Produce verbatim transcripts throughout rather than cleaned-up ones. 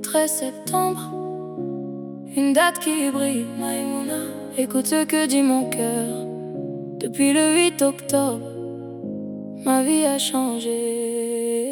treize septembre, une date qui brille, Maïmouna. Écoute ce que dit mon cœur. Depuis le huit octobre, ma vie a changé.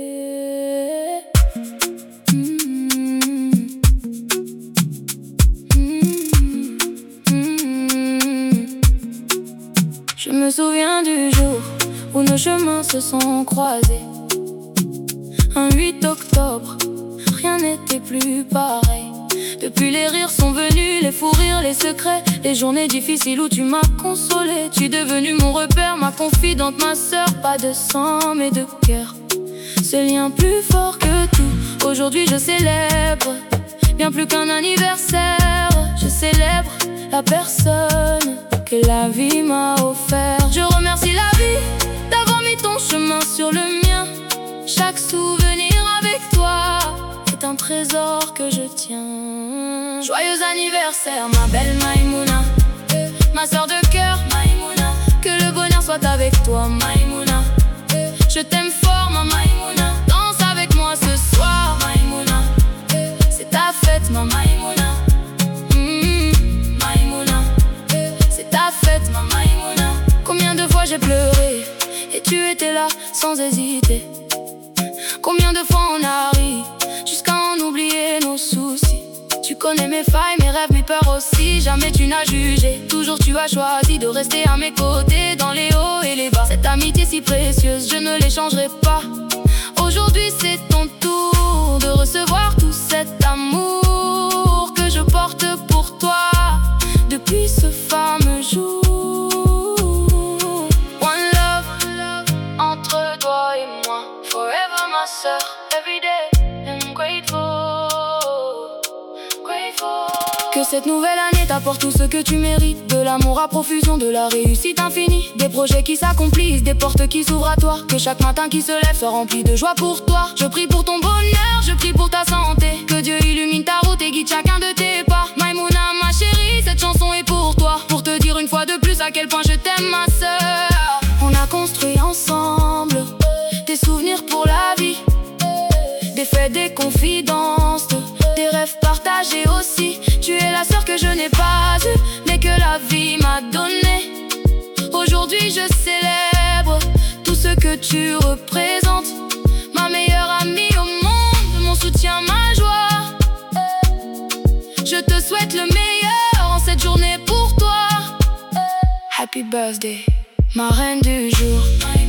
Je me souviens du jour où nos chemins se sont croisés. Un huit octobre, rien n'était plus pareil. Depuis les rires sont venus, les fous rires, les secrets, les journées difficiles où tu m'as consolé. Tu es devenue mon repère, ma confidente, ma sœur. Pas de sang mais de cœur, ce lien plus fort que tout. Aujourd'hui je célèbre, bien plus qu'un anniversaire. Je célèbre la personne que la vie m'a offert. Je remercie la vie d'avoir mis ton chemin sur le mien. Chaque souvenir avec toi est un trésor que je tiens. Joyeux anniversaire ma belle Maïmouna, ma soeur de cœur Maïmouna. Que le bonheur soit avec toi Maïmouna. Je t'aime fort ma Maïmouna. Danse avec moi ce soir Maïmouna. C'est ta fête ma Maïmouna. mmh, Maïmouna. C'est ta fête ma Maïmouna. Combien de fois j'ai pleuré et tu étais là sans hésiter. Combien de fois on a ri jusqu'à en oublier nos soucis. Tu connais mes failles, mes rêves, mes peurs aussi. Jamais tu n'as jugé, toujours tu as choisi de rester à mes côtés dans les hauts et les bas. Cette amitié si précieuse, je ne l'échangerai pas. Aujourd'hui c'est ton tour de recevoir tout cet amour que je porte pour toi depuis ce fameux jour. One love entre toi et moi, forever ma soeur, everyday I'm grateful. Que cette nouvelle année t'apporte tout ce que tu mérites. De l'amour à profusion, de la réussite infinie. Des projets qui s'accomplissent, des portes qui s'ouvrent à toi. Que chaque matin qui se lève soit rempli de joie pour toi. Je prie pour ton bonheur, je prie pour ta santé. Que Dieu illumine ta route et guide chacun de tes pas. Maïmouna ma chérie, cette chanson est pour toi. Pour te dire une fois de plus à quel point je t'aime ma sœur. On a construit ensemble des souvenirs pour la vie. Des faits, des confidences, des rêves partagés aussi. Tu es la sœur que je n'ai pas eue, mais que la vie m'a donnée. Aujourd'hui je célèbre tout ce que tu représentes. Ma meilleure amie au monde, mon soutien, ma joie. Je te souhaite le meilleur en cette journée pour toi. Happy birthday, ma reine du jour.